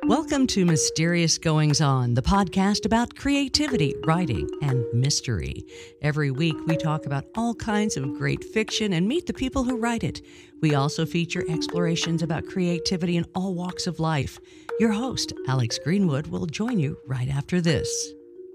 Welcome to Mysterious Goings On, the podcast about creativity, writing, and mystery. Every week, we talk about all kinds of great fiction and meet the people who write it. We also feature explorations about creativity in all walks of life. Your host, Alex Greenwood, will join you right after this.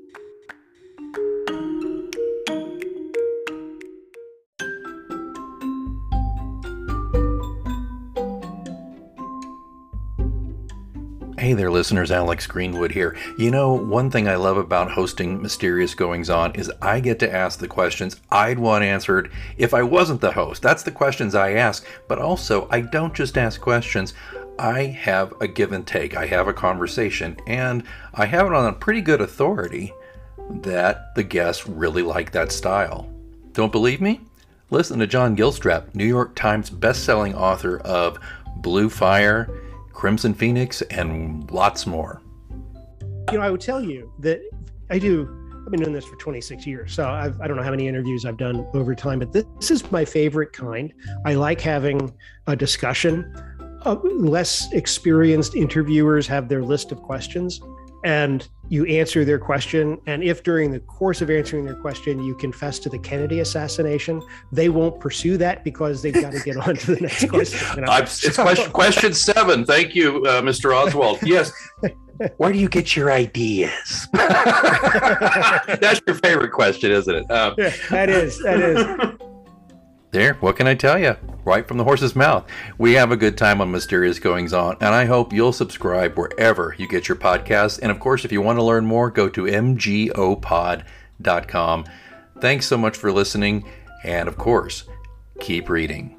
Hey there, listeners. Alex Greenwood here. You know, one thing I love about hosting Mysterious Goings On is I get to ask the questions I'd want answered if I wasn't the host. That's the questions I ask. But also, I don't just ask questions. I have a give and take. I have a conversation, and I have it on a pretty good authority that the guests really like that style. Don't believe me? Listen to John Gilstrap, New York Times bestselling author of Blue Fire, Crimson Phoenix, and lots more. You know, I would tell you that I've been doing this for 26 years, so I don't know how many interviews I've done over time, but this is my favorite kind. I like having a discussion. Less experienced interviewers have their list of questions, and you answer their question. And if during the course of answering their question, you confess to the Kennedy assassination, they won't pursue that because they've got to get on to the next question. You know? It's question 7. Thank you, Mr. Oswald. Yes. Where do you get your ideas? That's your favorite question, isn't it? Yeah, that is. There, what can I tell you? Right from the horse's mouth. We have a good time on Mysterious Goings On, and I hope you'll subscribe wherever you get your podcasts. And of course, if you want to learn more, go to mgopod.com. Thanks so much for listening, and of course, keep reading.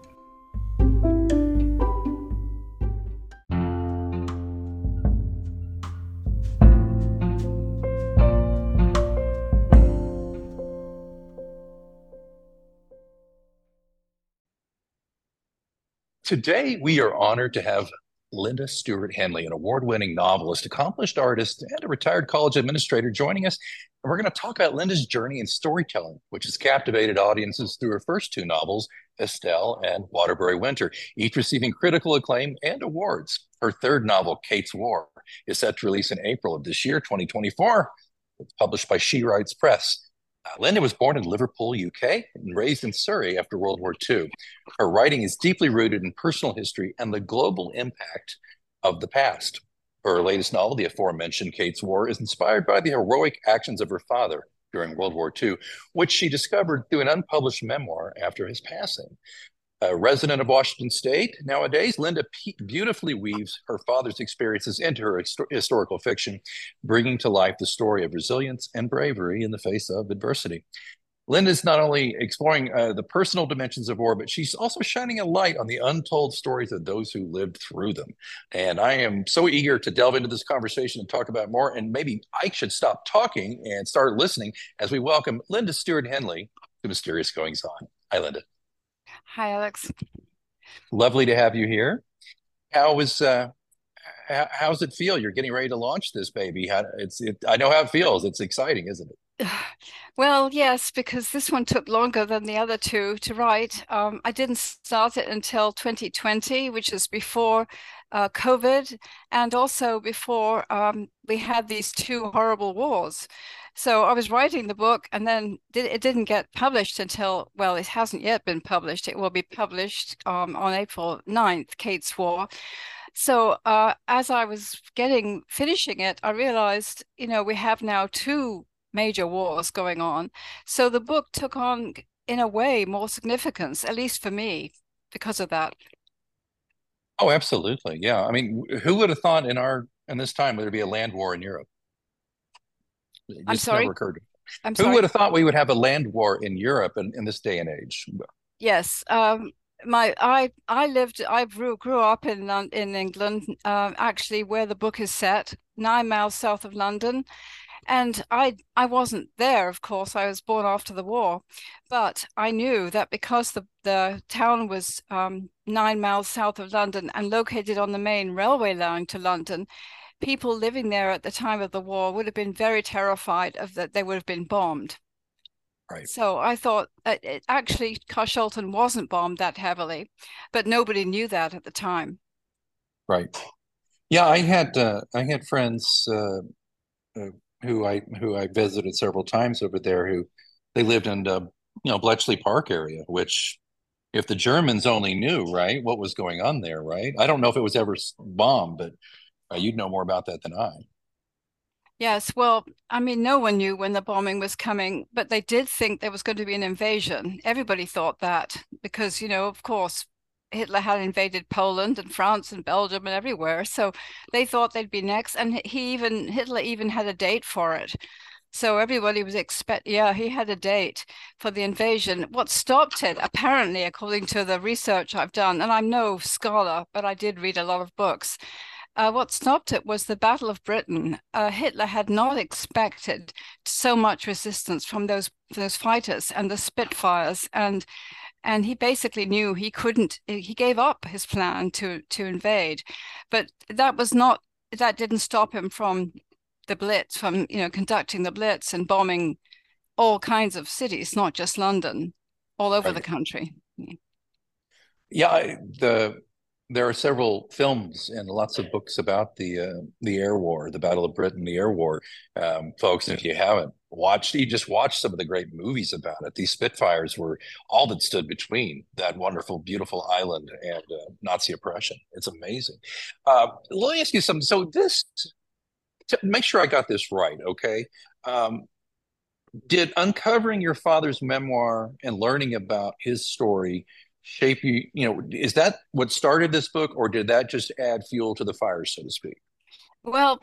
Today, we are honored to have Linda Stewart Henley, an award-winning novelist, accomplished artist, and a retired college administrator, joining us. And we're going to talk about Linda's journey in storytelling, which has captivated audiences through her first 2 novels, Estelle and Waterbury Winter, each receiving critical acclaim and awards. Her third novel, Kate's War, is set to release in April of this year, 2024. It's published by She Writes Press. Linda was born in Liverpool, UK, and raised in Surrey after World War II. Her writing is deeply rooted in personal history and the global impact of the past. Her latest novel, the aforementioned Kate's War, is inspired by the heroic actions of her father during World War II, which she discovered through an unpublished memoir after his passing. A resident of Washington State nowadays, Linda beautifully weaves her father's experiences into her historical fiction, bringing to life the story of resilience and bravery in the face of adversity. Linda's not only exploring the personal dimensions of war, but she's also shining a light on the untold stories of those who lived through them. And I am so eager to delve into this conversation and talk about more. And maybe I should stop talking and start listening as we welcome Linda Stewart Henley to Mysterious Goings On. Hi, Linda. Hi, Alex. Lovely to have you here. How's it feel? You're getting ready to launch this baby. I know how it feels. It's exciting, isn't it? Well, yes, because this one took longer than the other 2 to write. I didn't start it until 2020, which is before COVID, and also before we had these 2 horrible wars. So I was writing the book, and then it didn't get published until, well, it hasn't yet been published. It will be published on April 9th, Kate's War. So as I was finishing it, I realized, we have now 2 major wars going on. So the book took on, in a way, more significance, at least for me, because of that. Oh, absolutely. Yeah. I mean, who would have thought in this time there'd be a land war in Europe? I'm sorry? Never occurred. Who would have thought we would have a land war in Europe in this day and age? Yes. I grew up in England, actually, where the book is set, 9 miles south of London. And I wasn't there, of course. I was born after the war, but I knew that because the town was 9 miles south of London and located on the main railway line to London, people living there at the time of the war would have been very terrified that they would have been bombed. Right. So I thought actually Carshalton wasn't bombed that heavily, but nobody knew that at the time. Right. Yeah, I had friends uh, who I visited several times over there who they lived in Bletchley Park area, which if the Germans only knew, right, what was going on there, right? I don't know if it was ever bombed, but you'd know more about that than I. Yes, well, I mean, no one knew when the bombing was coming, but they did think there was going to be an invasion. Everybody thought that because, of course, Hitler had invaded Poland and France and Belgium and everywhere. So they thought they'd be next. And Hitler even had a date for it. So everybody was yeah, he had a date for the invasion. What stopped it, apparently, according to the research I've done, and I'm no scholar, but I did read a lot of books, what stopped it was the Battle of Britain. Hitler had not expected so much resistance from those fighters and the Spitfires, and he basically knew he couldn't. He gave up his plan to invade, but that didn't stop him from the Blitz, from conducting the Blitz and bombing all kinds of cities, not just London, all over the Right. country. Yeah, there are several films and lots of books about the air war, the Battle of Britain, the air war. Folks, if you haven't watched, you just watch some of the great movies about it. These Spitfires were all that stood between that wonderful, beautiful island and Nazi oppression. It's amazing. Let me ask you something. So to make sure I got this right, okay? Um, did uncovering your father's memoir and learning about his story shape you? Is that what started this book, or did that just add fuel to the fire, so to speak? Well,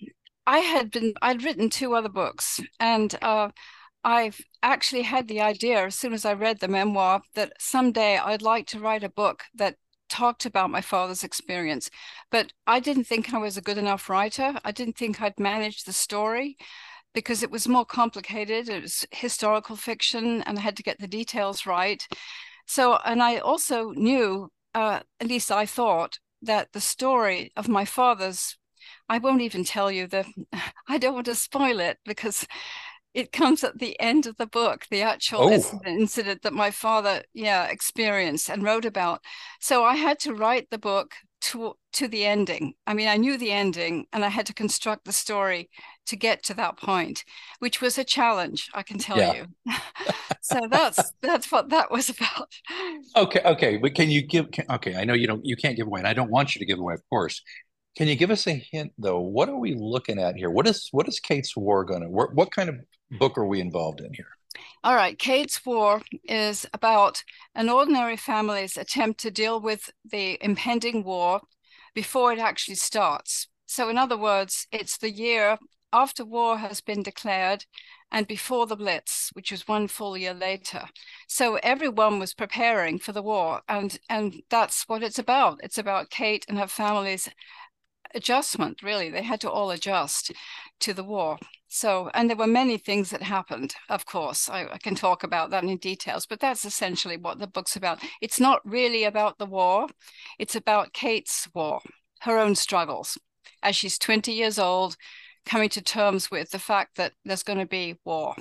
I'd written two other books, and I've actually had the idea as soon as I read the memoir that someday I'd like to write a book that talked about my father's experience. But I didn't think I was a good enough writer. I didn't think I'd managed the story because it was more complicated. It was historical fiction, and I had to get the details right. So, and I also knew, at least I thought, that the story of my father's, I won't even tell you I don't want to spoil it because it comes at the end of the book, the actual Oh, incident that my father, yeah, experienced and wrote about. So I had to write the book to the ending. I mean, I knew the ending, and I had to construct the story to get to that point, which was a challenge, I can tell yeah. you. So that's what that was about. Okay, okay. But can you okay, I know you can't give away, and I don't want you to give away, of course. Can you give us a hint though? What are we looking at here? What is Kate's War gonna what kind of book are we involved in here? All right, Kate's War is about an ordinary family's attempt to deal with the impending war before it actually starts. So, in other words, it's the year after war has been declared and before the Blitz, which was one full year later. So everyone was preparing for the war, and that's what it's about. It's about Kate and her family's adjustment, really. They had to all adjust to the war. So, and there were many things that happened, of course. I can talk about that in details, but that's essentially what the book's about. It's not really about the war, it's about Kate's war, her own struggles as she's 20 years old, coming to terms with the fact that there's going to be war.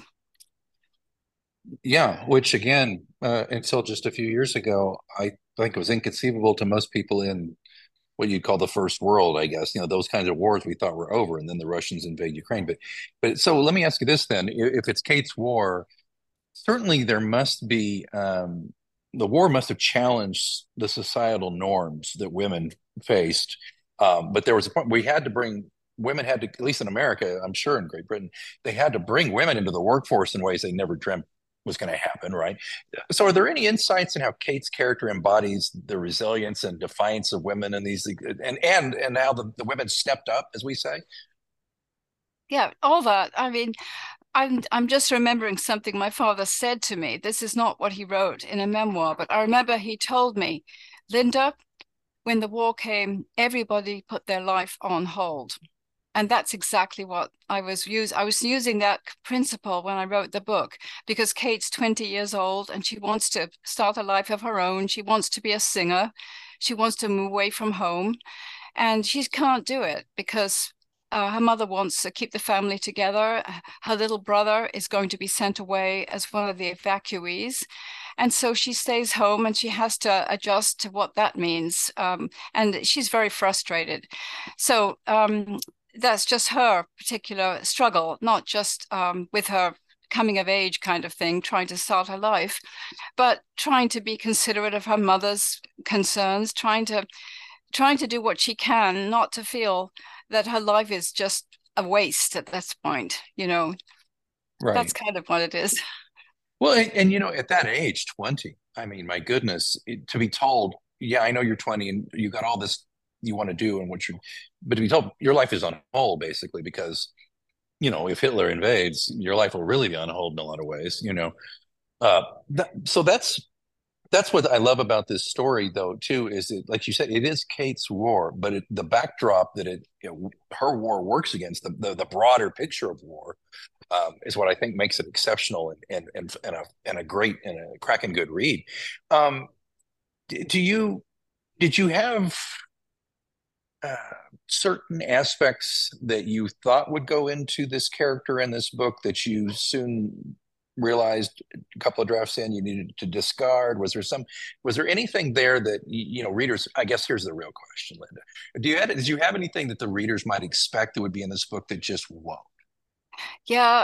Yeah, which again, until just a few years ago, I think it was inconceivable to most people in what you'd call the first world, I guess. Those kinds of wars we thought were over, and then the Russians invade Ukraine. But so let me ask you this then: if it's Kate's war, certainly there must be the war must have challenged the societal norms that women faced. But there was a point we had to bring women had to, at least in America, I'm sure in Great Britain, they had to bring women into the workforce in ways they never dreamt was going to happen, right? So, are there any insights in how Kate's character embodies the resilience and defiance of women in these, and how the women stepped up, as we say? Yeah, all that. I mean, I'm just remembering something my father said to me. This is not what he wrote in a memoir, but I remember he told me, Linda, when the war came, everybody put their life on hold. And that's exactly what I was using that principle when I wrote the book, because Kate's 20 years old and she wants to start a life of her own. She wants to be a singer. She wants to move away from home. And she can't do it because her mother wants to keep the family together. Her little brother is going to be sent away as one of the evacuees. And so she stays home and she has to adjust to what that means. And she's very frustrated. So that's just her particular struggle, not just with her coming of age kind of thing, trying to start her life, but trying to be considerate of her mother's concerns, trying to do what she can, not to feel that her life is just a waste at this point, Right. That's kind of what it is. Well, and at that age, 20, I mean, my goodness, to be told, yeah, I know you're 20 and you got all this you want to do and but to be told your life is on hold basically because, if Hitler invades, your life will really be on hold in a lot of ways, so that's what I love about this story, though, too, is it, like you said, it is Kate's war, but the backdrop that her war works against, the broader picture of war, is what I think makes it exceptional and a great and a cracking good read. Did you have certain aspects that you thought would go into this character in this book that you soon realized a couple of drafts in you needed to discard? Was there anything there that readers? I guess here's the real question, Linda. Did you have anything that the readers might expect that would be in this book that just won't? Yeah,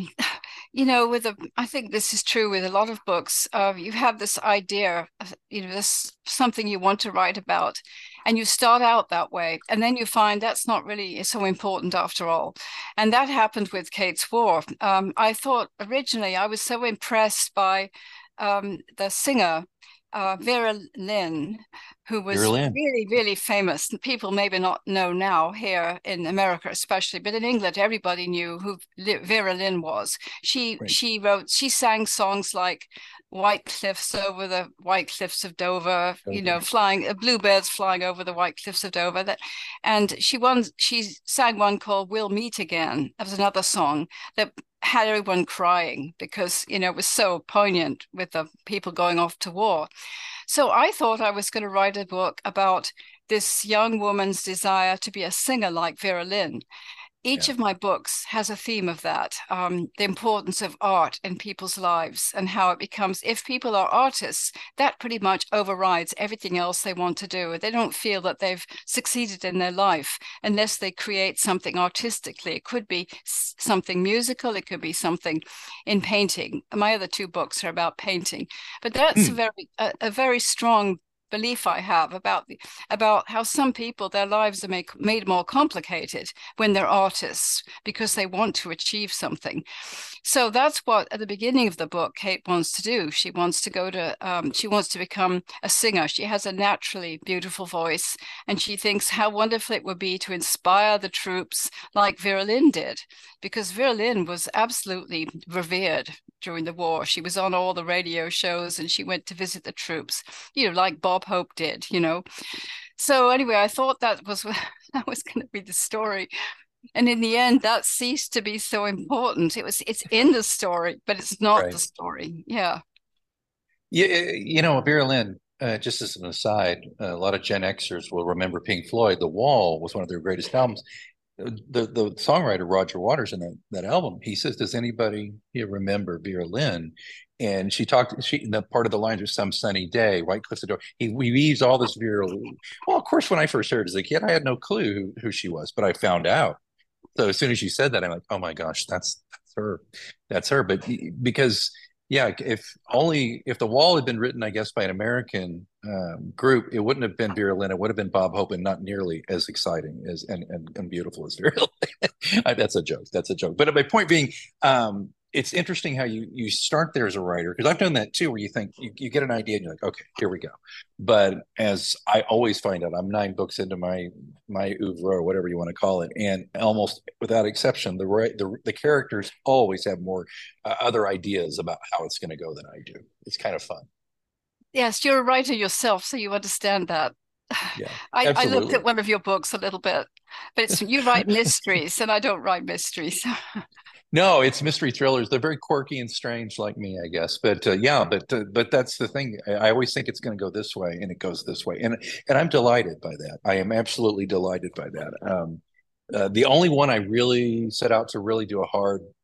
I think this is true with a lot of books. You have this idea, this something you want to write about, and you start out that way, and then you find that's not really so important after all. And that happened with Kate's War. I thought originally I was so impressed by the singer Vera Lynn, who was really, really famous. People maybe not know now here in America, especially, but in England, everybody knew who Vera Lynn was. She sang songs like "White Cliffs Over the White Cliffs of Dover," flying bluebirds flying over the white cliffs of Dover. And she sang one called "We'll Meet Again." That was another song that had everyone crying because it was so poignant with the people going off to war. So I thought I was going to write a book about this young woman's desire to be a singer like Vera Lynn. Each of my books has a theme of that, the importance of art in people's lives and how it becomes, if people are artists, that pretty much overrides everything else they want to do. They don't feel that they've succeeded in their life unless they create something artistically. It could be something musical, it could be something in painting. My other two books are about painting, but that's a very strong belief I have about how some people, their lives are made more complicated when they're artists because they want to achieve something. So that's what at the beginning of the book Kate wants to do. She wants to become a singer. She has a naturally beautiful voice, and she thinks how wonderful it would be to inspire the troops like Vera Lynn did, because Vera Lynn was absolutely revered during the war. She was on all the radio shows and she went to visit the troops, like Bob Hope did, So anyway, I thought that was going to be the story. And in the end, that ceased to be so important. It's in the story, but it's not the story. Yeah. Yeah, Vera Lynn, just as an aside, a lot of Gen Xers will remember Pink Floyd. The Wall was one of their greatest albums. The songwriter Roger Waters in that album, he says, "Does anybody here remember Vera Lynn?" And the part of the lines was "Some sunny day, white cliffs of Dover." He weaves all this Vera. Well, of course, when I first heard it as a kid, I had no clue who she was, but I found out. So as soon as you said that, I'm like, oh my gosh, that's her. That's her. But because, if the Wall had been written, I guess, by an American group, it wouldn't have been Vera Lynn. It would have been Bob Hope, and not nearly as exciting and beautiful as Vera Lynn. That's a joke. That's a joke. But my point being, it's interesting how you start there as a writer, because I've done that too, where you think you get an idea and you're like, okay, here we go. But as I always find out, I'm 9 books into my oeuvre, or whatever you want to call it, and almost without exception, the characters always have more other ideas about how it's going to go than I do. It's kind of fun. Yes, you're a writer yourself, so you understand that. Yeah, I looked at one of your books a little bit, but you write mysteries, and I don't write mysteries. No, it's mystery thrillers. They're very quirky and strange, like me, I guess. But but that's the thing. I always think it's going to go this way, and it goes this way, and I'm delighted by that. I am absolutely delighted by that. The only one I really set out to really do a hard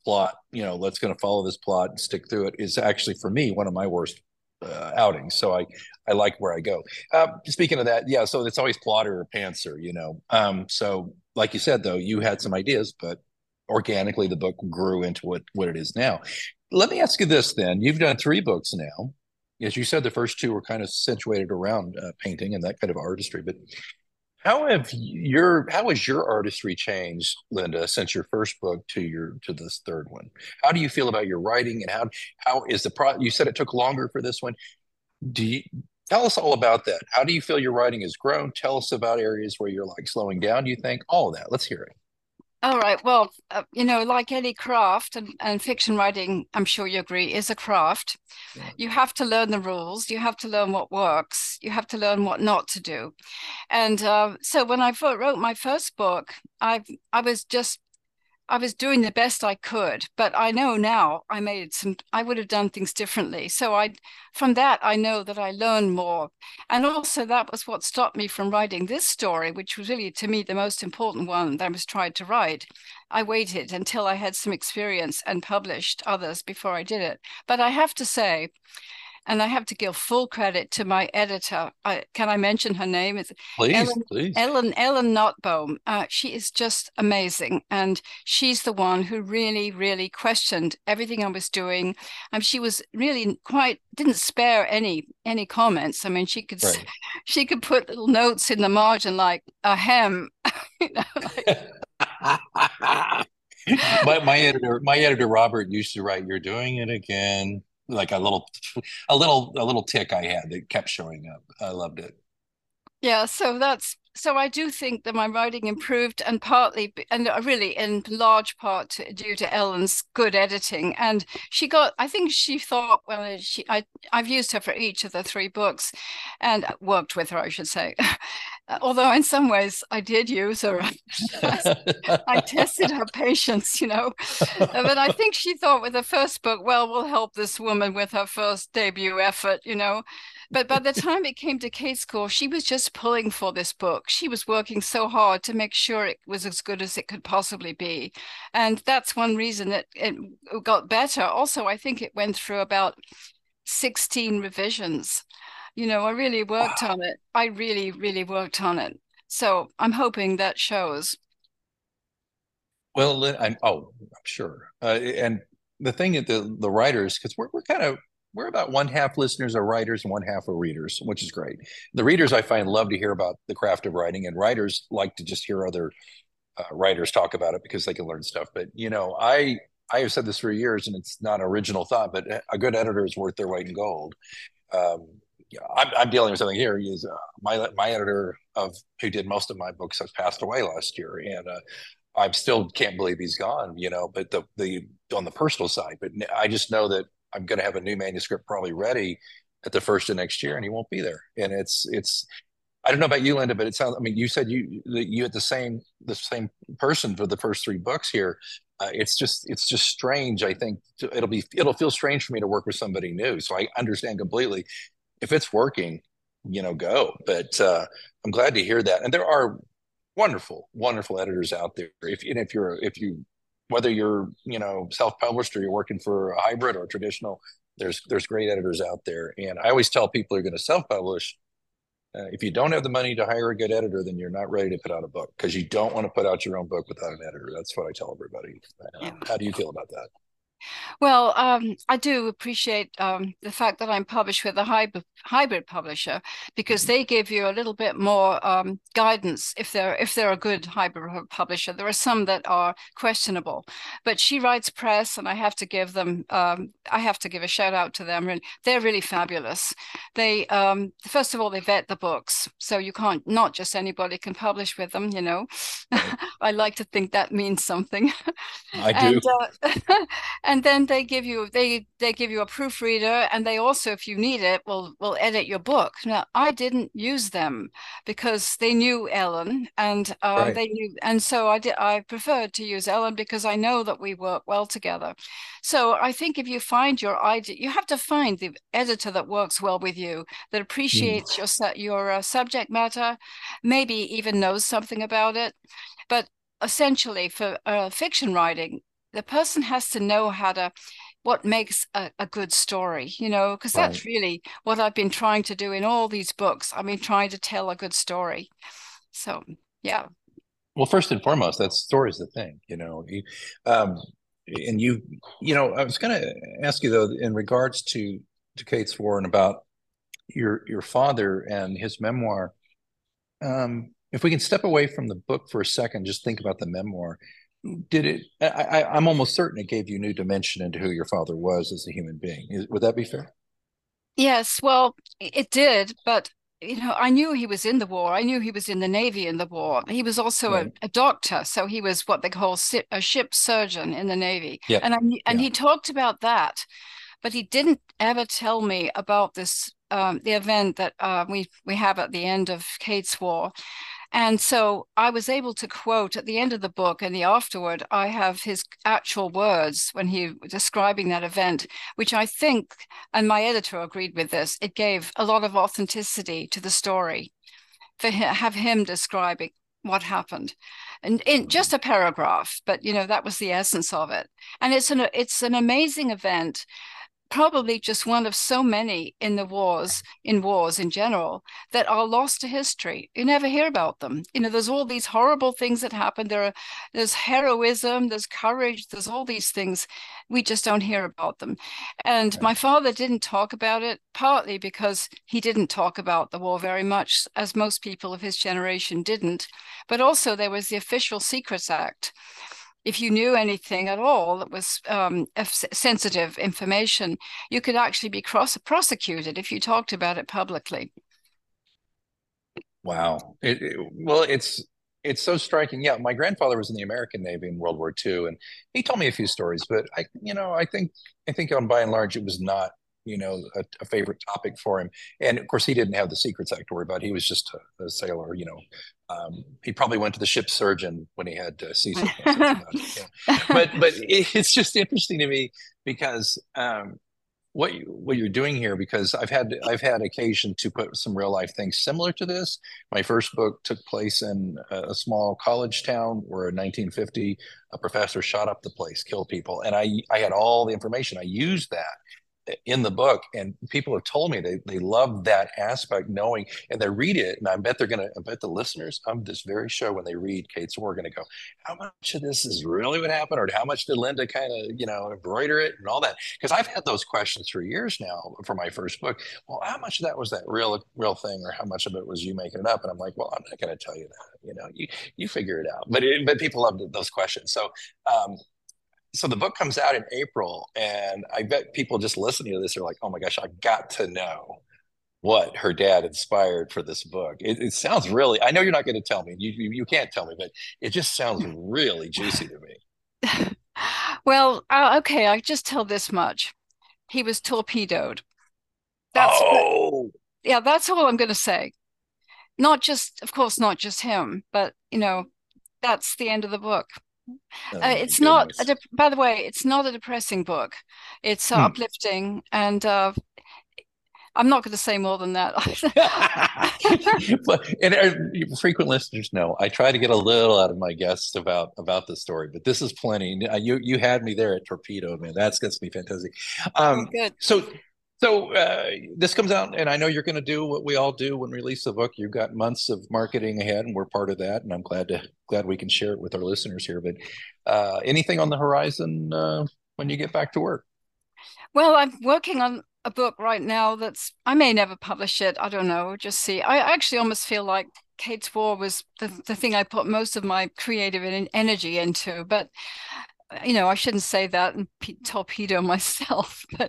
plot, let's going to follow this plot and stick through it, is actually for me one of my worst outings. So I like where I go. Speaking of that, yeah, so it's always plotter or pantser, so like you said, though, you had some ideas, but organically the book grew into what it is now. Let me ask you this then. You've done 3 books now. As you said, the first 2 were kind of situated around painting and that kind of artistry, but how has your artistry changed, Linda, since your first book to this third one? How do you feel about your writing, and how is you said it took longer for this one? Tell us all about that. How do you feel your writing has grown? Tell us about areas where you're like slowing down, do you think? All of that. Let's hear it. All right. Well, like any craft, and fiction writing, I'm sure you agree, is a craft. Yeah. You have to learn the rules. You have to learn what works. You have to learn what not to do. And so when I wrote my first book, I was doing the best I could, but I know now I would have done things differently. So from that, I know that I learned more. And also that was what stopped me from writing this story, which was really, to me, the most important one that I was trying to write. I waited until I had some experience and published others before I did it. But I have to say, and I have to give full credit to my editor. Can I mention her name? It's please. Ellen Nottebohm. She is just amazing. And she's the one who really, really questioned everything I was doing. She was really didn't spare any comments. I mean, she could put little notes in the margin like ahem. my editor Robert used to write, "You're doing it again." Like a little tick I had that kept showing up. I loved it. Yeah, so I do think that my writing improved, and partly, and really in large part due to Ellen's good editing. And I think she thought, well, I've used her for each of the 3 books, and worked with her, I should say. Although in some ways I did use her. I tested her patience, But I think she thought with the first book, well, we'll help this woman with her first debut effort, But by the time it came to Kate School, she was just pulling for this book. She was working so hard to make sure it was as good as it could possibly be. And that's one reason that it got better. Also, I think it went through about 16 revisions. I really worked on it. I really, really worked on it. So I'm hoping that shows. Well, I'm sure. And the thing is, the writers, because we're about 1/2 listeners are writers and 1/2 are readers, which is great. The readers, I find, love to hear about the craft of writing, and writers like to just hear other writers talk about it because they can learn stuff. But I have said this for years, and it's not an original thought, but a good editor is worth their weight in gold. I'm dealing with something here. Is my editor who did most of my books has passed away last year, and I still can't believe he's gone. But the on the personal side, but I just know that I'm going to have a new manuscript probably ready at the first of next year, and he won't be there. And it's I don't know about you, Linda, but it sounds. I mean, you said you had the same person for the first 3 books here. It's just strange. I think it'll feel strange for me to work with somebody new. So I understand completely. If it's working, go. But I'm glad to hear that. And there are wonderful, wonderful editors out there. Whether you're self-published or you're working for a hybrid or traditional, there's great editors out there. And I always tell people who are going to self-publish, if you don't have the money to hire a good editor, then you're not ready to put out a book, because you don't want to put out your own book without an editor. That's what I tell everybody. How do you feel about that? Well, I do appreciate the fact that I'm published with a hybrid publisher, because they give you a little bit more guidance if they're a good hybrid publisher. There are some that are questionable, but She Writes Press, and I have to give a shout out to them. And they're really fabulous. They first of all, they vet the books, so not just anybody can publish with them. I like to think that means something. I do. And then they give you a proofreader, and they also, if you need it, will edit your book. Now, I didn't use them because they knew Ellen, and they knew, and so I preferred to use Ellen because I know that we work well together. So I think if you find your idea, you have to find the editor that works well with you, that appreciates your subject matter, maybe even knows something about it. But essentially, for fiction writing, the person has to know what makes a good story, because that's really what I've been trying to do in all these books. I've been trying to tell a good story. So, yeah. Well, first and foremost, that story's the thing, and I was going to ask you though, in regards to Kate's War and about your father and his memoir. If we can step away from the book for a second, just think about the memoir. I'm almost certain it gave you new dimension into who your father was as a human being. Would that be fair? Yes, well, it did, but I knew he was in the war. I knew he was in the Navy in the war. He was also a doctor, so he was what they call a ship surgeon in the Navy. Yep. And he talked about that, but he didn't ever tell me about this the event that we have at the end of Kate's War. And so I was able to quote at the end of the book and the afterward, I have his actual words when he was describing that event, which I think, and my editor agreed with this, it gave a lot of authenticity to the story have him describing what happened. And in just a paragraph, but that was the essence of it. And it's an amazing event. Probably just one of so many in wars in general that are lost to history. You never hear about them. There's all these horrible things that happen. There's heroism, there's courage, there's all these things. We just don't hear about them. And my father didn't talk about it, partly because he didn't talk about the war very much, as most people of his generation didn't. But also there was the Official Secrets Act. If you knew anything at all that was sensitive information, you could actually be prosecuted if you talked about it publicly. Wow. It's so striking. Yeah, my grandfather was in the American Navy in World War II, and he told me a few stories. But I think on by and large, it was not a favorite topic for him. And of course, he didn't have the Secrets Act to worry about. He was just a sailor. He probably went to the ship surgeon when he had seasickness. But it's just interesting to me because what you're doing here, because I've had occasion to put some real life things similar to this. My first book took place in a small college town where in 1950 a professor shot up the place, killed people, and I had all the information. I used that in the book, and people have told me they love that aspect, knowing, and they read it, and I bet the listeners of this very show, when they read Kate's War, are going to go, how much of this is really what happened, or how much did Linda kind of embroider it and all that? Because I've had those questions for years now for my first book. Well, how much of that was that real thing, or how much of it was you making it up? And I'm like, well, I'm not going to tell you that. You figure it out. But people love those questions. So the book comes out in April, and I bet people just listening to this are like, oh my gosh, I've got to know what her dad inspired for this book. It sounds really, I know you're not going to tell me, you can't tell me, but it just sounds really juicy to me. Well, okay, I just tell this much. He was torpedoed. Yeah, that's all I'm going to say. Of course, not just him, but that's the end of the book. It's not, by the way, it's not a depressing book. It's uplifting, and I'm not going to say more than that. And frequent listeners know I try to get a little out of my guests about the story, but this is plenty. You had me there at torpedo, man. That's going to be fantastic. Good. So this comes out, and I know you're going to do what we all do when we release the book. You've got months of marketing ahead, and we're part of that. And I'm glad we can share it with our listeners here. But anything on the horizon when you get back to work? Well, I'm working on a book right now I may never publish it. I don't know. Just see. I actually almost feel like Kate's War was the thing I put most of my creative energy into. But I shouldn't say that and torpedo myself, but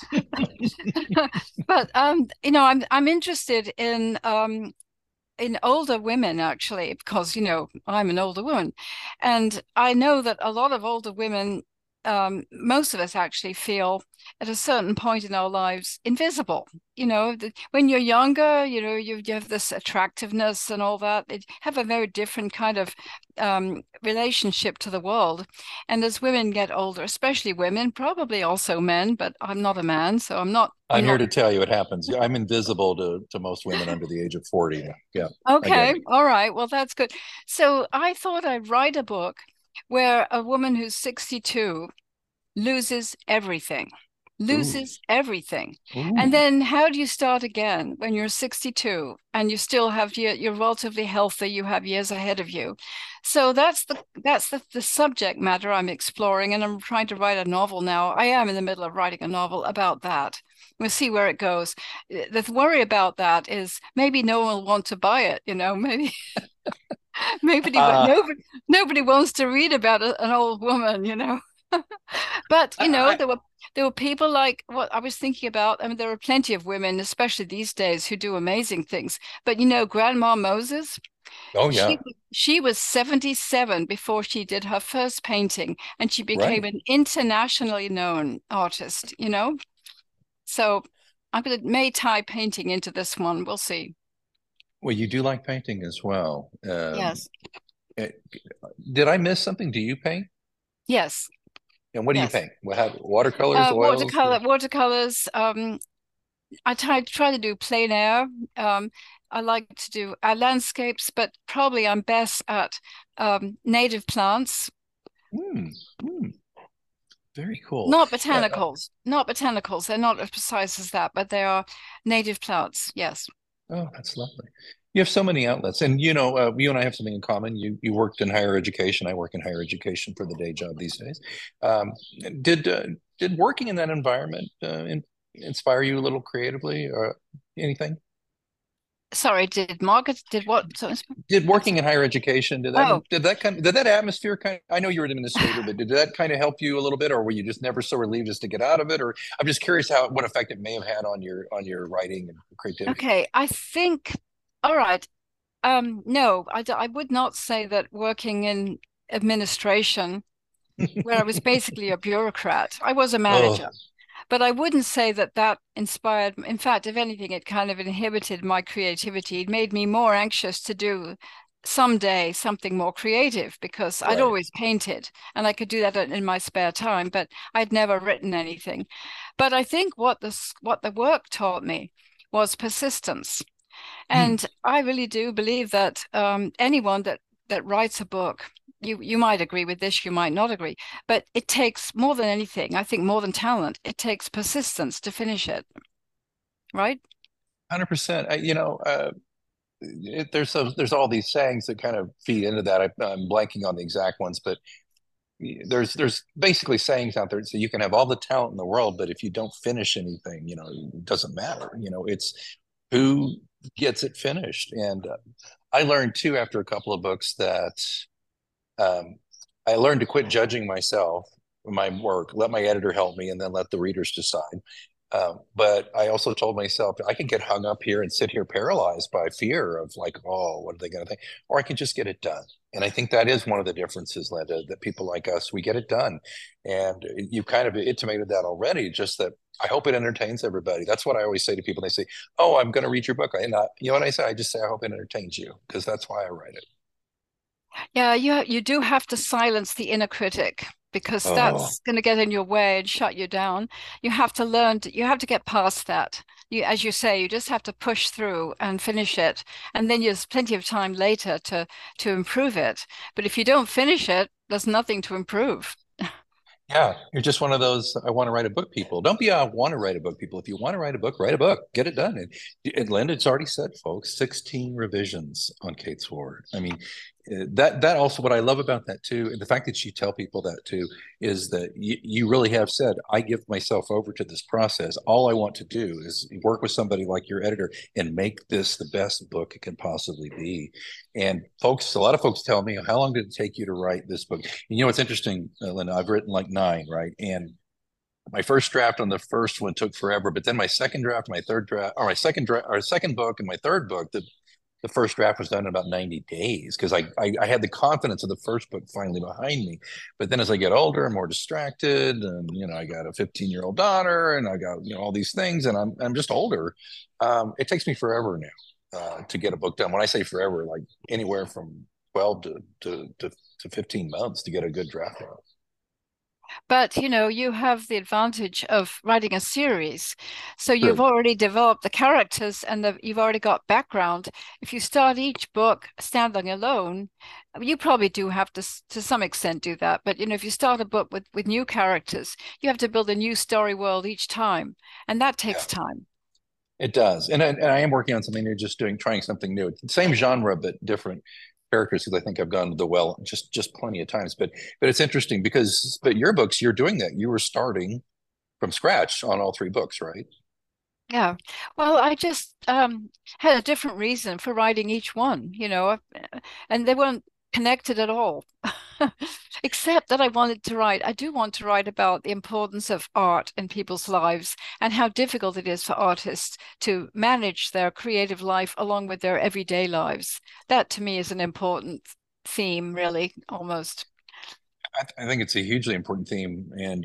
I'm interested in older women, actually, because I'm an older woman, and I know that a lot of older women, most of us actually feel at a certain point in our lives invisible. When you're younger, you have this attractiveness and all that. You have a very different kind of relationship to the world. And as women get older, especially women, probably also men, but I'm not a man, so I'm here to tell you it happens. I'm invisible to most women under the age of 40. Yeah. Okay. All right. Well, that's good. So I thought I'd write a book where a woman who's 62 loses everything, Ooh. loses everything. And Ooh. then how do you start again when you're 62 and you still have you're relatively healthy, you have years ahead of you. So that's the subject matter I'm exploring, and I'm trying to write a novel now. I am in the middle of writing a novel about that. We'll see where it goes. The worry about that is maybe no one will want to buy it, maybe Uh, nobody wants to read about an old woman. But I, there were people like what I was thinking about. I mean, there are plenty of women, especially these days, who do amazing things. But Grandma Moses, oh she yeah, she was 77 before she did her first painting, and she became right. an internationally known artist. So I'm going to may tie painting into this one. We'll see. Well, you do like painting as well. Yes. Eh, did I miss something? Do you paint? Yes. And what do you Yes. paint? What have watercolors, oils? Watercolors. I try to do plein air. I like to do landscapes, but probably I'm best at native plants. Hmm. Hmm. Very cool. Not Uh, botanicals, not botanicals. They're not as precise as that, but they are native plants. Yes. oh, that's lovely. You have so many outlets, and you and I have something in common. You worked in higher education. I work in higher education for the day job these days. Um, did did working in that environment inspire you a little creatively, or anything? Sorry, did Margaret did what? So, Did working in higher education oh, did that atmosphere kind of, I know you were an administrator, but did that kind of help you a little bit, or were you just never so relieved just to get out of it? Or I'm just curious how what effect it may have had on your writing and creativity. okay. I think, all right. No, I would not say that working in administration, where I was basically a bureaucrat, I was a Oh, manager. But I wouldn't say that that inspired. In fact, if anything, it kind of inhibited my creativity. It made me more anxious to do someday something more creative because I'd right. always painted and I could do that in my spare time, but I'd never written anything. But I think what the work taught me was persistence. Hmm. And I really do believe that anyone that writes a book, you might agree with this, you might not agree, but it takes more than anything, I think more than talent, it takes persistence to finish it, right? 100%. There's all these sayings that kind of feed into that. I'm blanking on the exact ones, but there's basically sayings out there. So you can have all the talent in the world, but if you don't finish anything, it doesn't matter. It's who gets it finished. And I learned too after a couple of books that um, I learned to quit judging myself, my work, let my editor help me, and then let the readers decide. But I also told myself I could get hung up here and sit here paralyzed by fear of like, oh, what are they going to think? Or I could just get it done. And I think that is one of the differences, Linda, that people like us, we get it done. And you kind of intimated that already, just that I hope it entertains everybody. That's what I always say to people. They say, oh, I'm going to read your book. You know what I say? I just say, I hope it entertains you because that's why I write it. Yeah, you do have to silence the inner critic because Oh, that's going to get in your way and shut you down. You have to get past that. As you say, you just have to push through and finish it, and then there's plenty of time later to improve it. But if you don't finish it, there's nothing to improve. yeah, you're just one of those I want to write a book people. Don't be a want to write a book people. If you want to write a book, get it done. And Linda, it's already said, folks, 16 revisions on Kate Sword. I mean, that also what I love about that too, and the fact that you tell people that too, is that you really have said, I give myself over to this process. All I want to do is work with somebody like your editor and make this the best book it can possibly be. And folks, a lot of folks tell me, how long did it take you to write this book? And what's interesting, Linda, I've written like 9, right? And my first draft on the first one took forever, but then my second draft, my third draft, or my second draft, or second book, and my third book, the first draft was done in about 90 days because I had the confidence of the first book finally behind me. But then as I get older, I'm more distracted, and I got a 15-year-old daughter, and I got all these things, and I'm just older. It takes me forever now to get a book done. When I say forever, like anywhere from 12 to 15 months to get a good draft out. But you have the advantage of writing a series. So you've True. already developed the characters and you've already got background. If you start each book standing alone, you probably do have to some extent do that. But if you start a book with new characters, you have to build a new story world each time. And that Yeah, takes time. it does. And I am working on something new, trying something new. It's the same genre, but different characters because I think I've gone to the well just plenty of times. But it's interesting but your books, you're doing that. You were starting from scratch on all three books, right? Yeah. Well, I just had a different reason for writing each one, and they weren't connected at all. Except that I do want to write about the importance of art in people's lives and how difficult it is for artists to manage their creative life along with their everyday lives. That to me is an important theme, really, almost. I think it's a hugely important theme. And,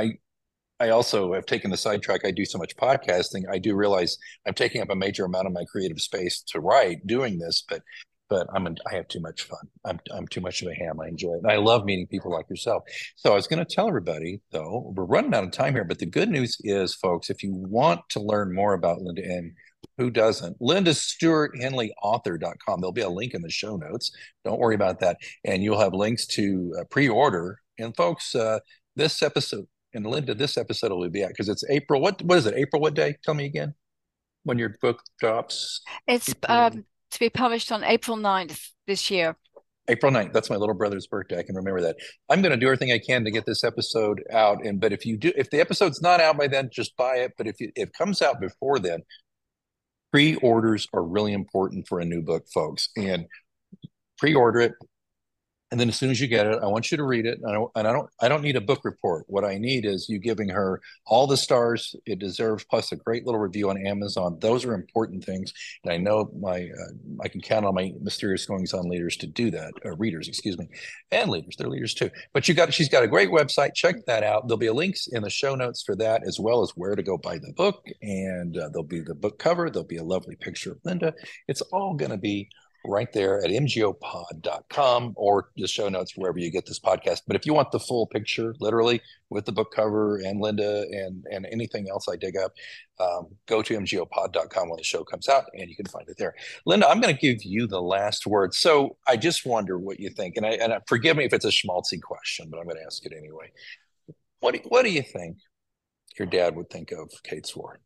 I also have taken the sidetrack. I do so much podcasting. I do realize I'm taking up a major amount of my creative space to write doing this, but I have too much fun. I'm too much of a ham. I enjoy it. And I love meeting people like yourself. So I was going to tell everybody, though, we're running out of time here, but the good news is, folks, if you want to learn more about Linda, and who doesn't, LindaStewartHenleyAuthor.com. There'll be a link in the show notes. Don't worry about that. And you'll have links to pre-order. And folks, this episode, and Linda, this episode will be out because it's April. What is it? April what day? Tell me again when your book drops. It's April, to be published on April 9th this year. April 9th. That's my little brother's birthday. I can remember that. I'm going to do everything I can to get this episode out. But if the episode's not out by then, just buy it. But if it comes out before then, pre-orders are really important for a new book, folks. And pre-order it. And then as soon as you get it, I want you to read it. I don't need a book report. What I need is you giving her all the stars it deserves, plus a great little review on Amazon. Those are important things. And I know I can count on my mysterious goings on leaders to do that, readers, excuse me, and leaders. They're leaders too. But she's got a great website. Check that out. There'll be links in the show notes for that, as well as where to go buy the book. And there'll be the book cover. There'll be a lovely picture of Linda. It's all going to be right there at mgopod.com or the show notes wherever you get this podcast. But if you want the full picture, literally with the book cover and Linda and anything else I dig up, go to mgopod.com when the show comes out and you can find it there. Linda, I'm going to give you the last word. So I just wonder what you think. And forgive me if it's a schmaltzy question, but I'm going to ask it anyway. What do you think your dad would think of Kate Swart?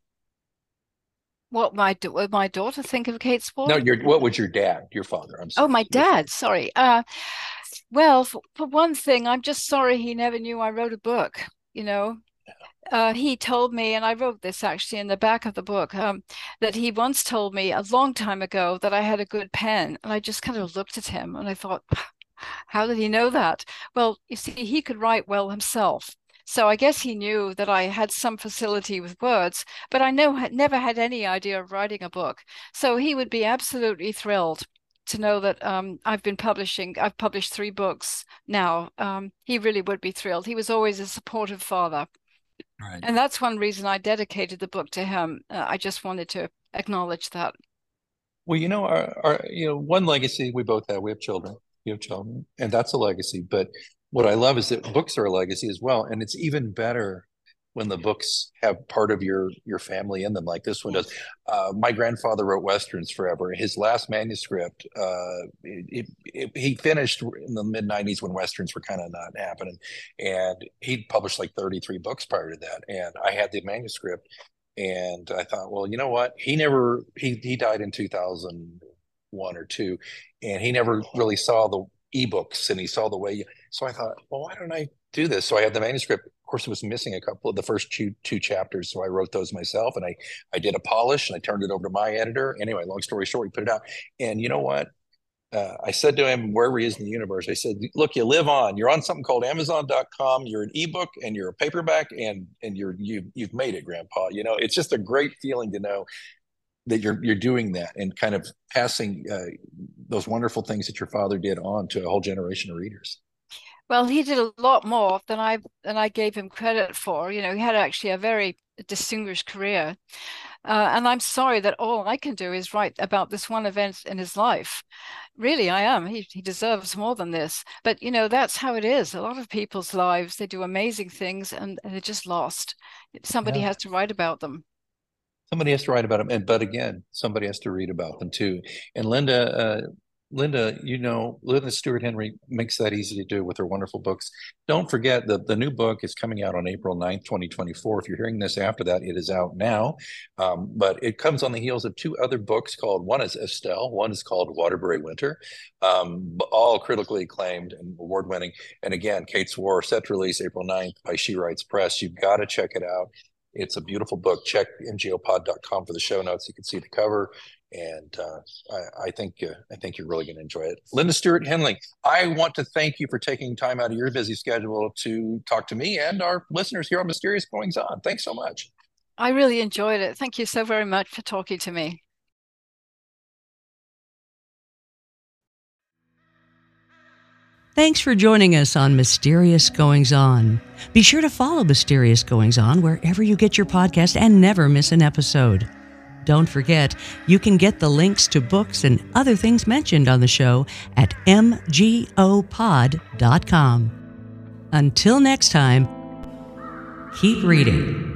What would my daughter think of Kate No, Swart? what would your father? I'm Oh, sorry. my dad. Sorry. Well, for one thing, I'm just sorry he never knew I wrote a book. You know, he told me, and I wrote this actually in the back of the book, that he once told me a long time ago that I had a good pen, and I just kind of looked at him and I thought, how did he know that? Well, you see, he could write well himself. So I guess he knew that I had some facility with words, but I never had any idea of writing a book. So he would be absolutely thrilled to know that I've published 3 books now. He really would be thrilled. He was always a supportive father. Right. And that's one reason I dedicated the book to him. I just wanted to acknowledge that. Well, one legacy we both have. We have children. You have children, and that's a legacy. But what I love is that books are a legacy as well, and it's even better when the books have part of your family in them, like this one does. My grandfather wrote westerns forever. His last manuscript, he finished in the mid '90s when westerns were kind of not happening, and he published like 33 books prior to that. And I had the manuscript, and I thought, well, you know what? He died in 2001 or two, and he never really saw the ebooks, and he saw the way. So I thought, well, why don't I do this? So I had the manuscript. Of course, it was missing a couple of the first two chapters, so I wrote those myself, and I did a polish, and I turned it over to my editor. Anyway, long story short, we put it out, and you know what? I said to him, wherever he is in the universe, I said, look, you live on. You're on something called Amazon.com. You're an ebook and you're a paperback, and you've made it, Grandpa. It's just a great feeling to know that you're doing that and kind of passing those wonderful things that your father did on to a whole generation of readers. Well, he did a lot more than I gave him credit for. He had actually a very distinguished career. And I'm sorry that all I can do is write about this one event in his life. Really, I am. He deserves more than this. But, that's how it is. A lot of people's lives, they do amazing things and they're just lost. Somebody has to write about them. Somebody has to write about them. But again, somebody has to read about them too. And Linda, Linda Stewart Henry makes that easy to do with her wonderful books. Don't forget the new book is coming out on April 9th, 2024. If you're hearing this after that, it is out now. But it comes on the heels of two other books called, one is Estelle, one is called Waterbury Winter, all critically acclaimed and award-winning. And again, Kate's War, set to release April 9th by She Writes Press. You've got to check it out. It's a beautiful book. Check ngopod.com for the show notes. You can see the cover. And I think you're really going to enjoy it. Linda Stewart Henley, I want to thank you for taking time out of your busy schedule to talk to me and our listeners here on Mysterious Goings On. Thanks so much. I really enjoyed it. Thank you so very much for talking to me. Thanks for joining us on Mysterious Goings On. Be sure to follow Mysterious Goings On wherever you get your podcast and never miss an episode. Don't forget, you can get the links to books and other things mentioned on the show at mgopod.com. Until next time, keep reading.